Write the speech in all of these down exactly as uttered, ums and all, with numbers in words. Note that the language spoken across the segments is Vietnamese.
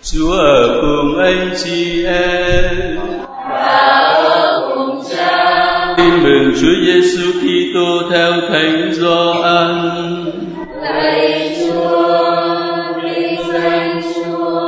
Chúa ở cùng anh chị em và ở cùng Cha. Tin mừng Chúa Giêsu Kitô theo Thánh Gioan. Lạy Chúa, vinh danh Chúa.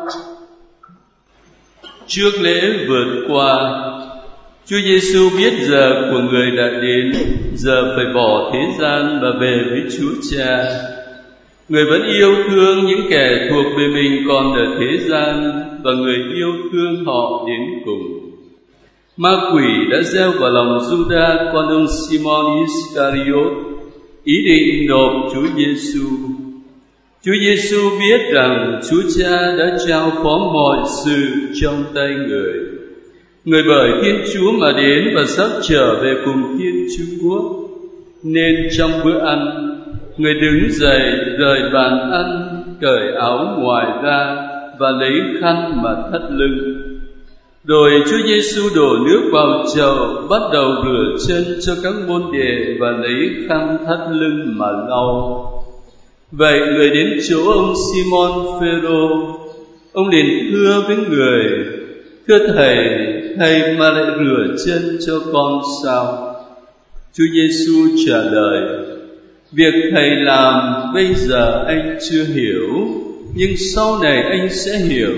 Trước lễ vượt qua, Chúa Giêsu biết giờ của người đã đến, giờ phải bỏ thế gian và về với Chúa Cha. Người vẫn yêu thương những kẻ thuộc về mình còn ở thế gian, và người yêu thương họ đến cùng. Ma quỷ đã gieo vào lòng Giuđa con ông Simon Iscariot ý định nộp Chúa Giêsu. Chúa Giêsu biết rằng Chúa Cha đã trao phó mọi sự trong tay người. Người bởi Thiên Chúa mà đến và sắp trở về cùng Thiên Chúa, nên trong bữa ăn, người đứng dậy rời bàn ăn, cởi áo ngoài ra và lấy khăn mà thắt lưng. Rồi Chúa Giêsu đổ nước vào chậu, bắt đầu rửa chân cho các môn đệ và lấy khăn thắt lưng mà lau. Vậy người đến chỗ ông Simon Phêrô, ông liền thưa với người: Thưa thầy, thầy mà lại rửa chân cho con sao? Chúa Giêsu trả lời: Việc thầy làm bây giờ anh chưa hiểu, nhưng sau này anh sẽ hiểu.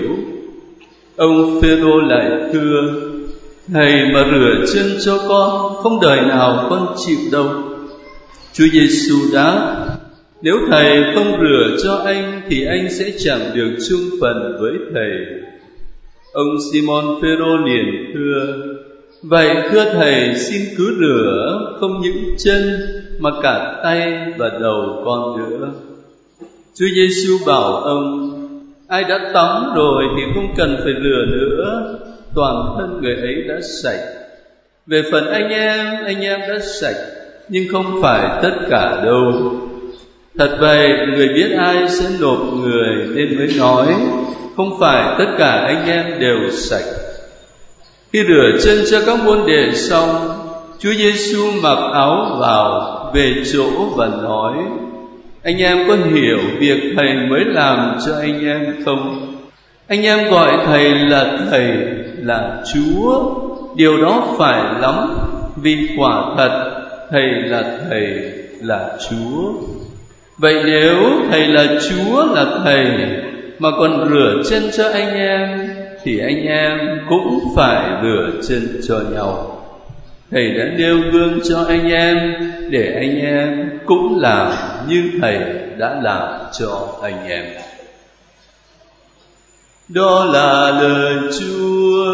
Ông Phêrô lại thưa: Thầy mà rửa chân cho con, không đời nào con chịu đâu. Chúa Giêsu đáp: Nếu thầy không rửa cho anh thì anh sẽ chẳng được chung phần với thầy. Ông Simon Phêrô liền thưa: Vậy thưa thầy, xin cứ rửa không những chân mà cả tay và đầu con nữa. Chúa Giêsu bảo ông: Ai đã tắm rồi thì không cần phải rửa nữa, toàn thân người ấy đã sạch. Về phần anh em, anh em đã sạch, nhưng không phải tất cả đâu. Thật vậy, người biết ai sẽ nộp người nên mới nói, không phải tất cả anh em đều sạch. Khi rửa chân cho các môn đệ xong, Chúa Giêsu mặc áo vào, về chỗ và nói: Anh em có hiểu việc thầy mới làm cho anh em không? Anh em gọi thầy là thầy, là Chúa. Điều đó phải lắm, vì quả thật thầy là thầy, là Chúa. Vậy nếu thầy là Chúa, là thầy, mà còn rửa chân cho anh em, thì anh em cũng phải rửa chân cho nhau. Thầy đã nêu gương cho anh em, để anh em cũng làm như thầy đã làm cho anh em. Đó là lời Chúa.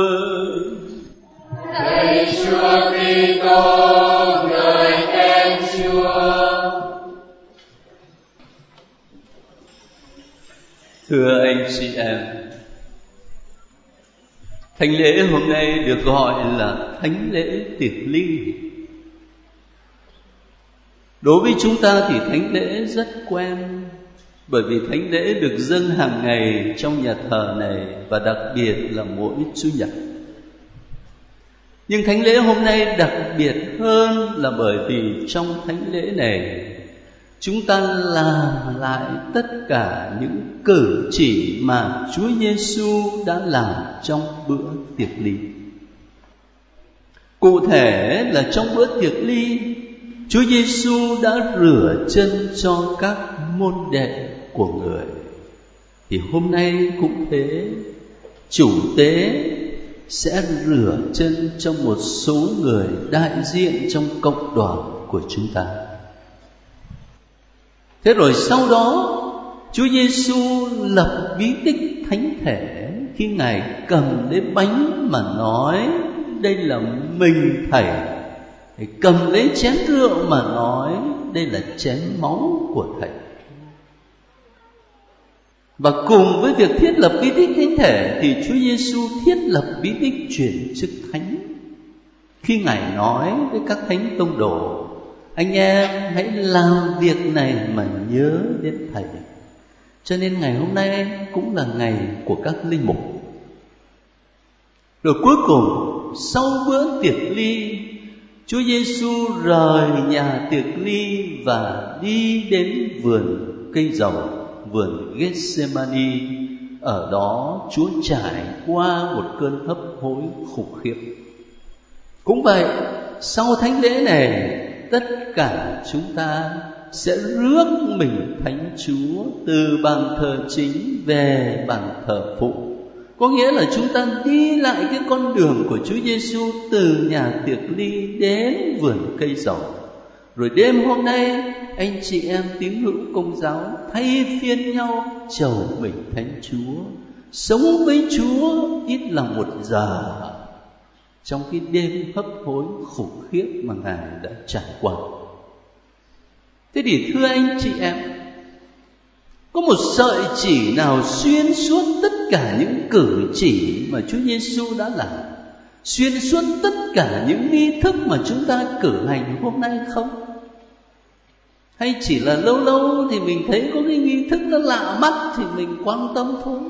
Lạy Chúa Kitô, ngợi khen Chúa. Thưa anh chị em, thánh lễ hôm nay được gọi là thánh lễ tiệc ly. Đối với chúng ta thì thánh lễ rất quen, bởi vì thánh lễ được dâng hàng ngày trong nhà thờ này, và đặc biệt là mỗi Chủ nhật. Nhưng thánh lễ hôm nay đặc biệt hơn là bởi vì trong thánh lễ này chúng ta làm lại tất cả những cử chỉ mà Chúa Giêsu đã làm trong bữa tiệc ly. Cụ thể là trong bữa tiệc ly, Chúa Giêsu đã rửa chân cho các môn đệ của người. Thì hôm nay cũng thế, chủ tế sẽ rửa chân cho một số người đại diện trong cộng đoàn của chúng ta. Thế rồi sau đó, Chúa Giêsu lập bí tích thánh thể khi Ngài cầm lấy bánh mà nói: Đây là mình Thầy. Cầm lấy chén rượu mà nói: Đây là chén máu của Thầy. Và cùng với việc thiết lập bí tích thánh thể thì Chúa Giêsu thiết lập bí tích chuyển chức thánh khi Ngài nói với các thánh tông đồ: Anh em hãy làm việc này mà nhớ đến Thầy. Cho nên ngày hôm nay cũng là ngày của các linh mục. Rồi cuối cùng, sau bữa tiệc ly, Chúa Giêsu rời nhà tiệc ly và đi đến vườn cây dầu, vườn Gethsemani, ở đó Chúa trải qua một cơn hấp hối khủng khiếp. Cũng vậy, sau thánh lễ này, tất cả chúng ta sẽ rước mình Thánh Chúa từ bàn thờ chính về bàn thờ phụ. Có nghĩa là chúng ta đi lại cái con đường của Chúa Giêsu từ nhà tiệc ly đến vườn cây dầu. Rồi đêm hôm nay, anh chị em tín hữu Công giáo thay phiên nhau chầu mình Thánh Chúa, sống với Chúa ít là một giờ trong cái đêm hấp hối khủng khiếp mà Ngài đã trải qua. Thế thì thưa anh chị em, có một sợi chỉ nào xuyên suốt tất cả những cử chỉ mà Chúa Giêsu đã làm, xuyên suốt tất cả những nghi thức mà chúng ta cử hành hôm nay không? Hay chỉ là lâu lâu thì mình thấy có cái nghi thức nó lạ mắt thì mình quan tâm thôi?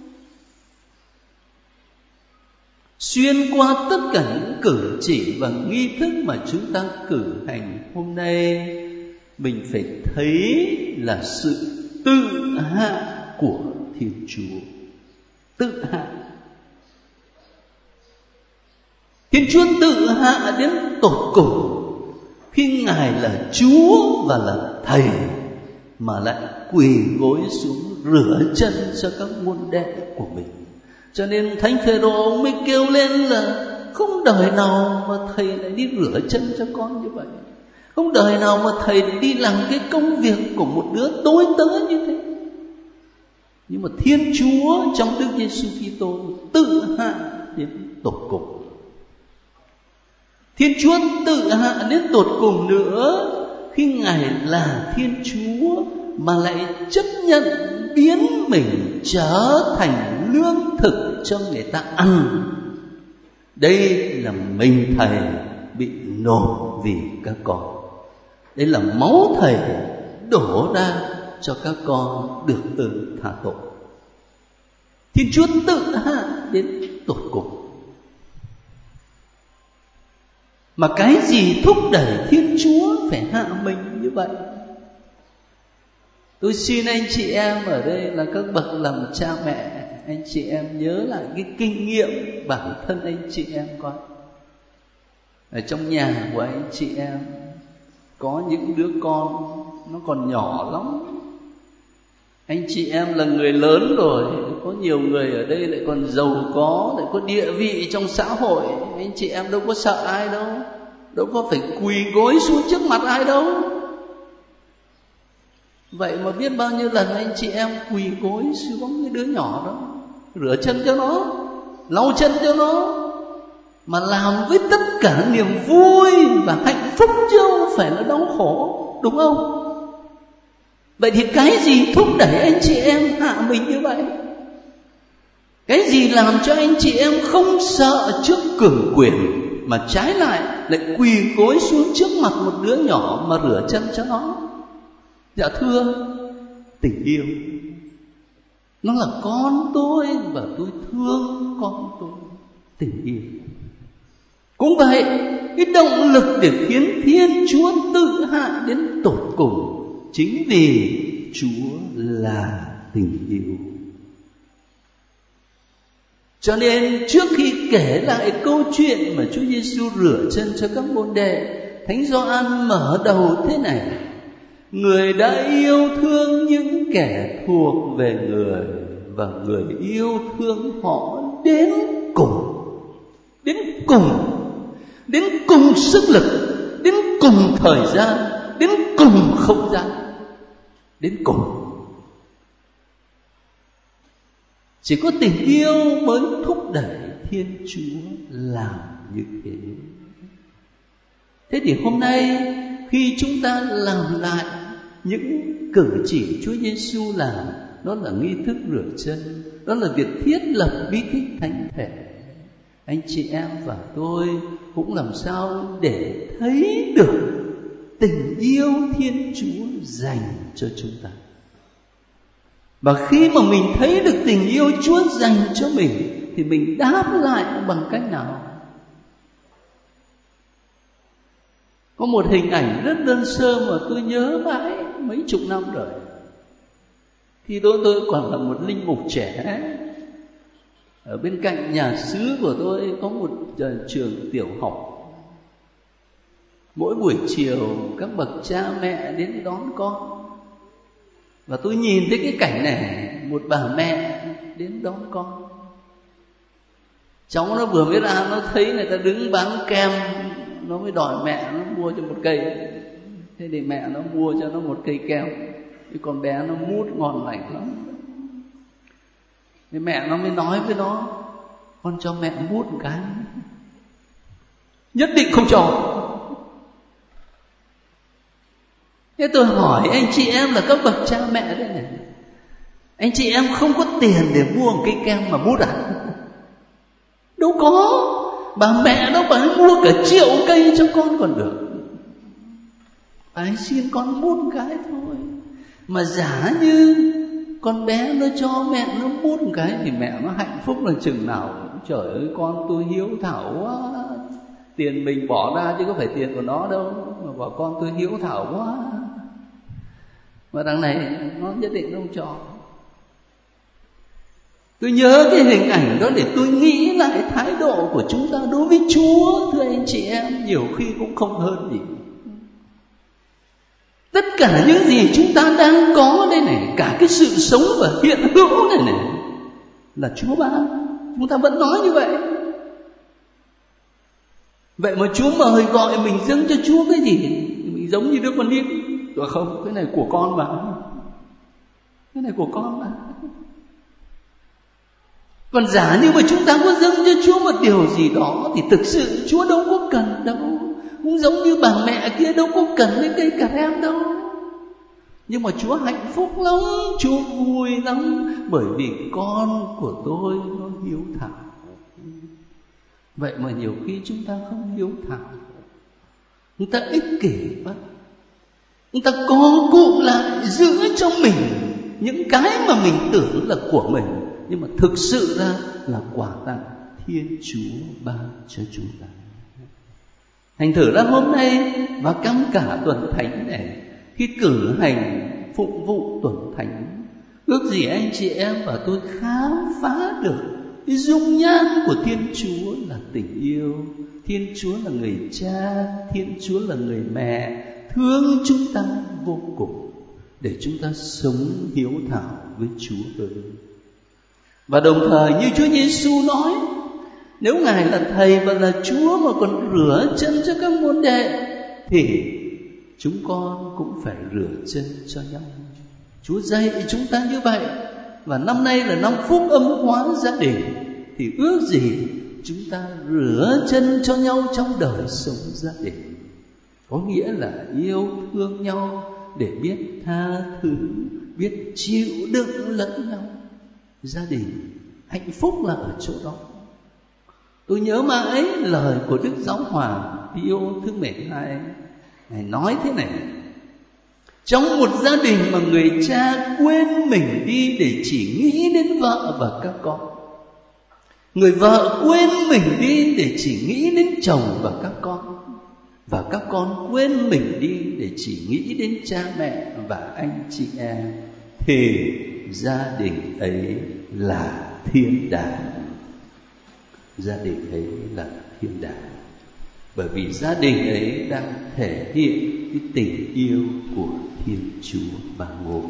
Xuyên qua tất cả những cử chỉ và nghi thức mà chúng ta cử hành hôm nay, mình phải thấy là sự tự hạ của Thiên Chúa. Tự hạ. Thiên Chúa tự hạ đến tột cùng khi Ngài là Chúa và là Thầy, mà lại quỳ gối xuống rửa chân cho các môn đệ của mình. Cho nên Thánh Phêrô ông mới kêu lên là không đời nào mà Thầy lại đi rửa chân cho con như vậy, không đời nào mà Thầy đi làm cái công việc của một đứa tối tớ như thế. Nhưng mà Thiên Chúa trong Đức Giêsu Kitô tự hạ đến tột cùng. Thiên Chúa tự hạ đến tột cùng nữa khi Ngài là Thiên Chúa mà lại chấp nhận biến mình trở thành lương thực cho người ta ăn. Đây là mình Thầy bị nộp vì các con. Đây là máu Thầy đổ ra cho các con được ơn tha tội. Thiên Chúa tự hạ đến tột cùng. Mà cái gì thúc đẩy Thiên Chúa phải hạ mình như vậy? Tôi xin anh chị em ở đây là các bậc làm cha mẹ, anh chị em nhớ lại cái kinh nghiệm bản thân anh chị em coi. Ở trong nhà của anh chị em có những đứa con nó còn nhỏ lắm. Anh chị em là người lớn rồi, có nhiều người ở đây lại còn giàu có, lại có địa vị trong xã hội. Anh chị em đâu có sợ ai đâu, đâu có phải quỳ gối xuống trước mặt ai đâu. Vậy mà biết bao nhiêu lần anh chị em quỳ gối xuống cái đứa nhỏ đó, rửa chân cho nó, lau chân cho nó, mà làm với tất cả niềm vui và hạnh phúc chứ không phải là đau khổ, đúng không? Vậy thì cái gì thúc đẩy anh chị em hạ mình như vậy? Cái gì làm cho anh chị em không sợ trước cường quyền, mà trái lại lại quỳ gối xuống trước mặt một đứa nhỏ mà rửa chân cho nó? Dạ thưa, tình yêu. Nó là con tôi và tôi thương con tôi. Tình yêu. Cũng vậy, cái động lực để khiến Thiên Chúa tự hạ đến tột cùng chính vì Chúa là tình yêu. Cho nên trước khi kể lại câu chuyện mà Chúa Giêsu rửa chân cho các môn đệ, Thánh Gioan mở đầu thế này: Người đã yêu thương những kẻ thuộc về Người, và Người yêu thương họ đến cùng. Đến cùng. Đến cùng sức lực, đến cùng thời gian, đến cùng không gian, đến cùng. Chỉ có tình yêu mới thúc đẩy Thiên Chúa làm như thế. Thế thì hôm nay khi chúng ta làm lại những cử chỉ Chúa Giêsu làm, đó là nghi thức rửa chân, đó là việc thiết lập bí tích thánh thể, anh chị em và tôi cũng làm sao để thấy được tình yêu Thiên Chúa dành cho chúng ta. Và khi mà mình thấy được tình yêu Chúa dành cho mình thì mình đáp lại bằng cách nào? Có một hình ảnh rất đơn sơ mà tôi nhớ mãi mấy chục năm rồi. Khi đó tôi còn là một linh mục trẻ, ở bên cạnh nhà xứ của tôi có một trường tiểu học. Mỗi buổi chiều các bậc cha mẹ đến đón con, và tôi nhìn thấy cái cảnh này, một bà mẹ đến đón con. Cháu nó vừa mới ra, nó thấy người ta đứng bán kem, nó mới đòi mẹ nó mua cho một cây. Thế thì mẹ nó mua cho nó một cây kem. Cái con bé nó mút ngon lành lắm. Thế mẹ nó mới nói với nó: con cho mẹ mút một cái. Nhất định không cho. Thế tôi hỏi anh chị em là các bậc cha mẹ đây này, anh chị em không có tiền để mua một cây kem mà mút à? Đâu có. Bà mẹ nó bà ấy mua cả triệu cây cho con còn được. Bà ấy xin con mút một cái thôi. Mà giả như con bé nó cho mẹ nó mút một cái thì mẹ nó hạnh phúc là chừng nào. Trời ơi, con tôi hiếu thảo quá, tiền mình bỏ ra chứ có phải tiền của nó đâu, mà bảo con tôi hiếu thảo quá. Mà đằng này nó nhất định không cho. Tôi nhớ cái hình ảnh đó để tôi nghĩ lại thái độ của chúng ta đối với Chúa. Thưa anh chị em, nhiều khi cũng không hơn gì. Tất cả những gì chúng ta đang có đây này, cả cái sự sống và hiện hữu này này, là Chúa ban. Chúng ta vẫn nói như vậy. Vậy mà Chúa mời gọi mình dâng cho Chúa cái gì? Mình giống như đứa con nít. Rồi không, cái này của con mà. Cái này của con mà. Còn giả như mà chúng ta có dâng cho Chúa một điều gì đó thì thực sự Chúa đâu có cần đâu. Cũng giống như bà mẹ kia đâu có cần cái cây cà rem đâu. Nhưng mà Chúa hạnh phúc lắm, Chúa vui lắm, bởi vì con của tôi nó hiếu thảo. Vậy mà nhiều khi chúng ta không hiếu thảo, chúng ta ích kỷ quá, chúng ta co cụm lại giữ cho mình những cái mà mình tưởng là của mình, nhưng mà thực sự ra là quà tặng Thiên Chúa ban cho chúng ta. Thành thử ra hôm nay và trong cả tuần thánh này, khi cử hành phụng vụ tuần thánh, ước gì anh chị em và tôi khám phá được cái dung nhan của Thiên Chúa là tình yêu. Thiên Chúa là người cha, Thiên Chúa là người mẹ, thương chúng ta vô cùng, để chúng ta sống hiếu thảo với Chúa hơn. Và đồng thời như Chúa Giêsu nói, nếu Ngài là Thầy và là Chúa mà còn rửa chân cho các môn đệ, thì chúng con cũng phải rửa chân cho nhau. Chúa dạy chúng ta như vậy. Và năm nay là năm phúc âm hóa gia đình, thì ước gì chúng ta rửa chân cho nhau trong đời sống gia đình. Có nghĩa là yêu thương nhau để biết tha thứ, biết chịu đựng lẫn nhau. Gia đình hạnh phúc là ở chỗ đó. Tôi nhớ mãi lời của Đức Giáo Hoàng Pio thứ mười hai. Ngài nói thế này: trong một gia đình mà người cha quên mình đi để chỉ nghĩ đến vợ và các con, người vợ quên mình đi để chỉ nghĩ đến chồng và các con, và các con quên mình đi để chỉ nghĩ đến cha mẹ và anh chị em, thì gia đình ấy là thiên đàng. Gia đình ấy là thiên đàng, bởi vì gia đình ấy đang thể hiện cái tình yêu của Thiên Chúa Ba Ngôi.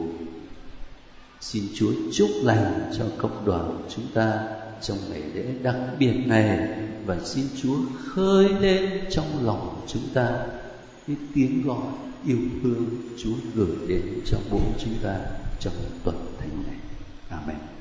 Xin Chúa chúc lành cho cộng đoàn chúng ta trong ngày lễ đặc biệt này, và xin Chúa khơi lên trong lòng chúng ta cái tiếng gọi yêu thương Chúa gửi đến cho mỗi chúng ta trong tuần thánh này. Amen.